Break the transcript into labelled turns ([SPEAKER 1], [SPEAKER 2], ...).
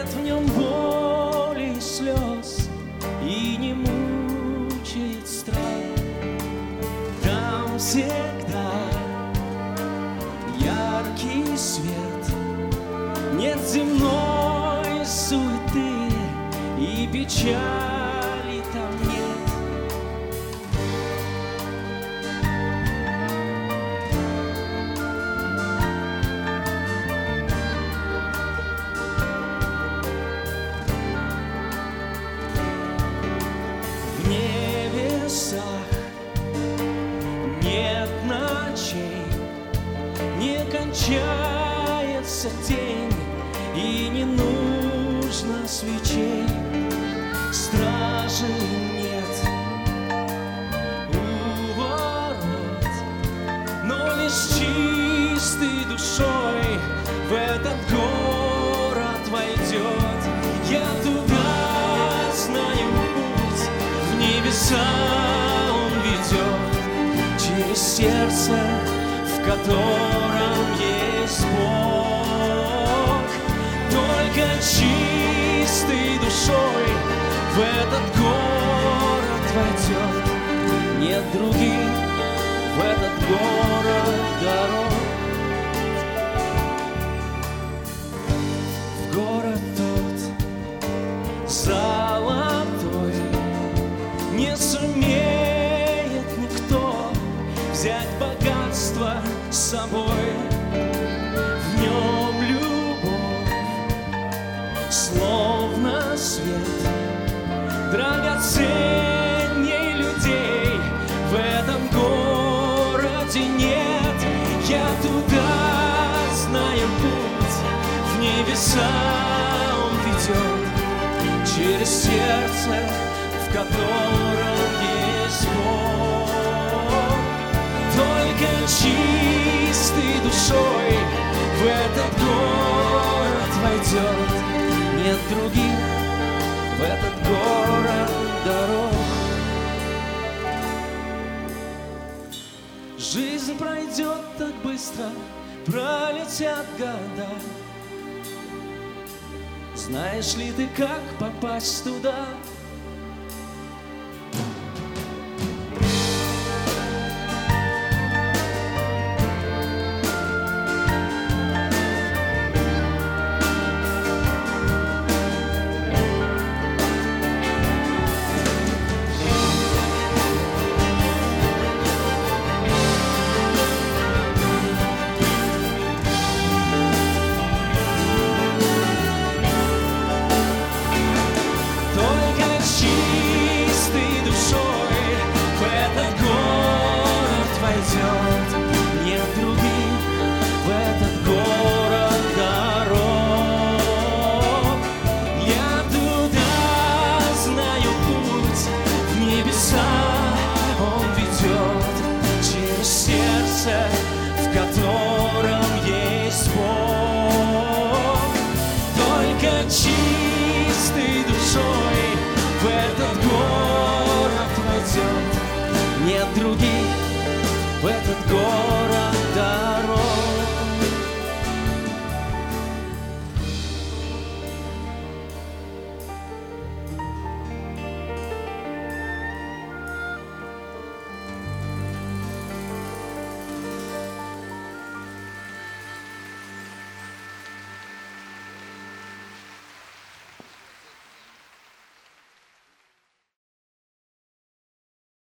[SPEAKER 1] в нем боли и слез, и не мучает страх. Там всегда яркий свет, нет земной суеты, и печали там нет. В небесах нет ночей, не кончается день, и не нужно свечей. Стражи нет у ворот, но лишь чистой душой в этот город войдет. Я туда знаю путь, в небеса он ведет, через сердце, в котором есть Бог. Только чистой душой в этот город войдет. Нет других в этот город дорог. В город тот золотой не сумеет никто взять богатство с собой. В нем любовь, словно свет, драгоценней людей в этом городе нет. Я туда знаю путь, в небеса он ведет, через сердце, в котором есть Бог. Только чистой душой в этот город войдет. Нет других в этот город дорог. Жизнь пройдет так быстро, пролетят года. Знаешь ли ты, как попасть туда? Нет других в этот город дорог. Я туда знаю путь, в небеса он ведет, через сердце, в котором есть Бог. Только чистой душой в этот город войдет. Нет других в этот город